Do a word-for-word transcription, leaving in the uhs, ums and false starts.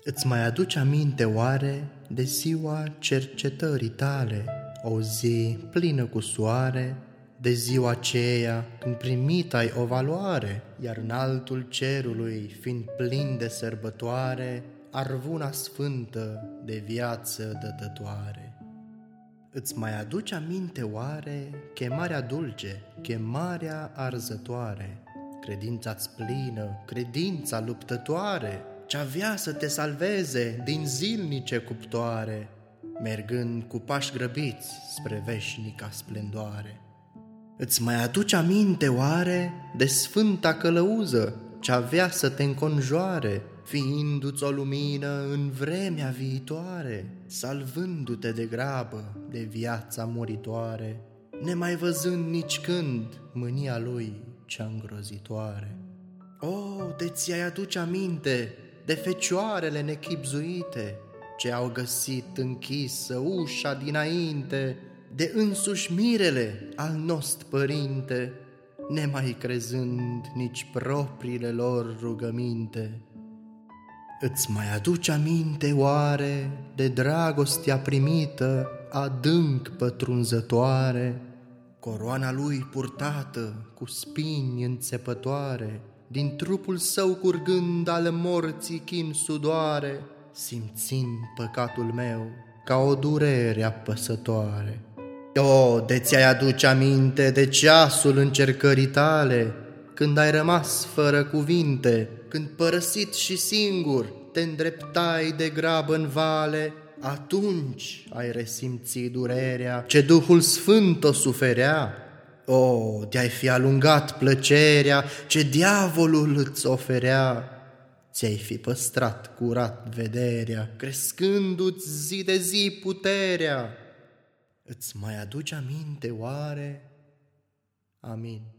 Îți mai aduci aminte oare de ziua cercetării tale, o zi plină cu soare, de ziua aceea când primit ai o valoare, iar în altul cerului, fiind plin de sărbătoare, arvuna sfântă de viață dătătoare. Îți mai aduci aminte oare chemarea dulce, chemarea arzătoare, credința-ți plină, credința luptătoare, ce avea să te salveze din zilnice cuptoare, mergând cu pași grăbiți spre veșnica splendoare. Îți mai aduci aminte oare de sfânta călăuză, ce avea să te înconjoare, fiindu-ți o lumină în vremea viitoare, salvându-te de grabă de viața muritoare, nemai văzând nici când mânia lui cea îngrozitoare. O, de ți-ai aduce aminte de fecioarele nechipzuite, ce au găsit închisă ușa dinainte, de însuși mirele al nostru părinte, nemai crezând nici propriile lor rugăminte. Îți mai aduci aminte oare de dragostea primită, adânc pătrunzătoare, coroana lui purtată cu spini înțepătoare, din trupul său curgând al morții chin sudoare, simțind păcatul meu ca o durere apăsătoare. O, de ți-ai aduce aminte de ceasul încercării tale, când ai rămas fără cuvinte, când părăsit și singur te îndreptai de grabă în vale, atunci ai resimțit durerea ce Duhul Sfânt o suferea. O, de-ai fi alungat plăcerea ce diavolul îți oferea, ți-ai fi păstrat curat vederea, crescându-ți zi de zi puterea. Îți mai aduci aminte oare? Amin.